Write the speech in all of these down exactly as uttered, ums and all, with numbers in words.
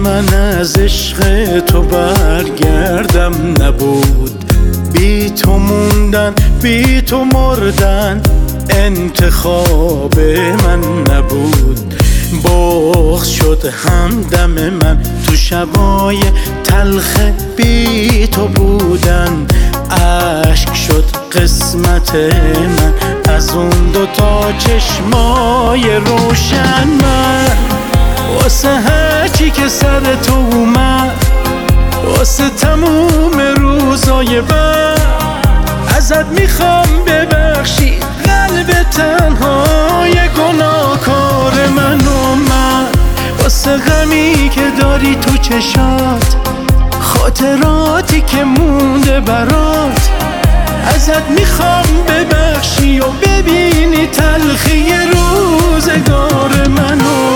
من از عشق تو برگردم نبود، بی تو موندن بی تو مردن انتخاب من نبود. بغض شد همدم من تو شبای تلخ بی تو بودن، اشک شد قسمت من از اون دوتا چشمای روشن. من واسه هرچی که سر تو اومد، واسه تموم روزای بد، ازت میخوام ببخشی قلب تنهای گناهکار من و من. واسه غمی که داری تو چشات، خاطراتی که مونده برات، ازت میخوام ببخشی و ببینی تلخی روزگار منو.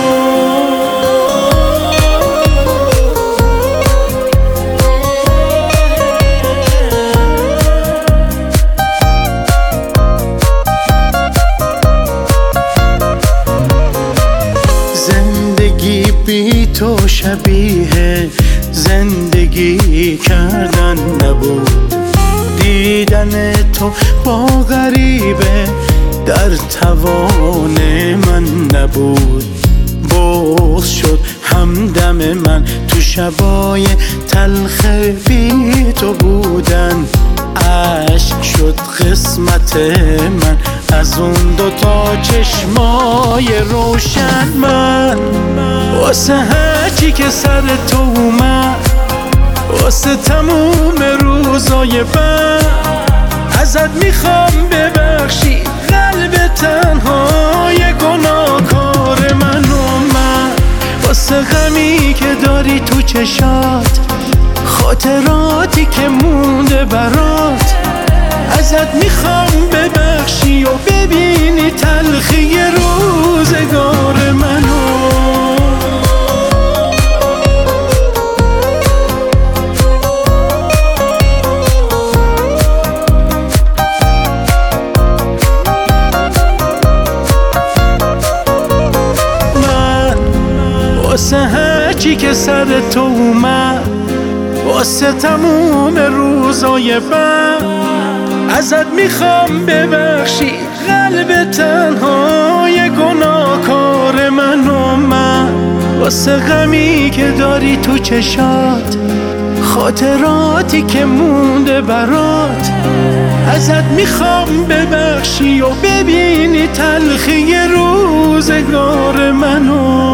زندگی بی تو شبیه زندگی کردن نبود، دیدن تو با غریبه در توان من نبود. بغض شد همدم من تو شبای تلخ بی تو بودن، اشک شد قسمت من از اون دوتا چشمای روشن. من واسه هرچی که سر تو اومد، واسه تموم روزای بد، ازت میخوام ببخشی قلب تنهای گناهکار من و من. واسه غمی که داری تو چشات، خاطراتی که مونده برات، ازت میخوام ببخشی و ببینی تلخی روزگار منو. واسه هرچی که سر تو اومد، واسه تموم روزای بد، ازت میخوام ببخشی قلب تنهای گناهکار من و من. واسه غمی که داری تو چشات، خاطراتی که مونده برات، ازت میخوام ببخشی و ببینی تلخی روزگار منو.